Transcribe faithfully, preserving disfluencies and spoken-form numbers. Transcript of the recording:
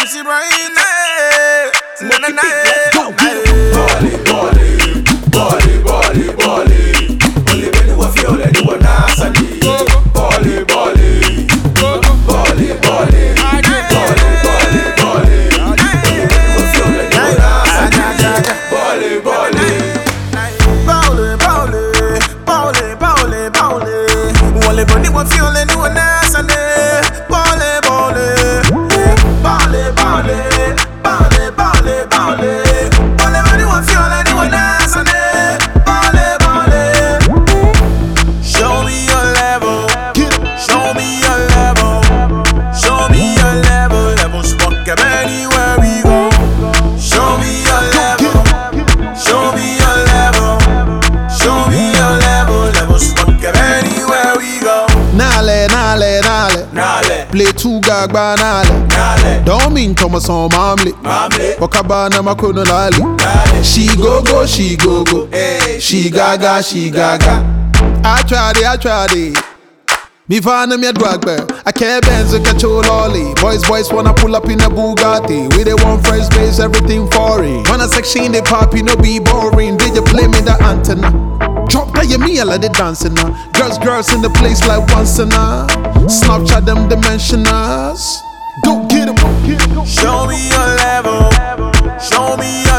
fancy brain. Na na na. Go get it. Body, body, body, body, body. Only when you feel like you wanna sali. Body, body, body, body, body, body, body. Only when you feel like you wanna sali. Body, body. Bowle, bowle, bowle, bowle, bowle. Only when you feel like you wanna sali. Bowle, bowle, bowle, bowle, bowle, bowle, bowle. Only when you feel like you wanna sali. Bowle, bowle. Show me your level. Show me your level. Show me your level. Levels walk up anywhere we go. Show me your level. Show me your level. Show me your level. Levels walk up anywhere we go. Nale, nale, nale. Nale, Play two gagba nale. nale, Don't mean Thomas on mamle. mamle, Wakabana makono lali. nale. She go go, she go go. Hey, She gaga, she gaga. I tried it, I tried it. Me find me a drug bear. I can't Benz and catch a lolly. Boys, boys wanna pull up in a Bugatti. We they want first base, everything foreign. When I section they pop, you know be boring. Did you play me the antenna? Drop that you me, I let it dancing now. Girls, girls in the place like once in a Snapchat them dimensionals. Go get 'em, go get 'em, go. Show me your level. Show me your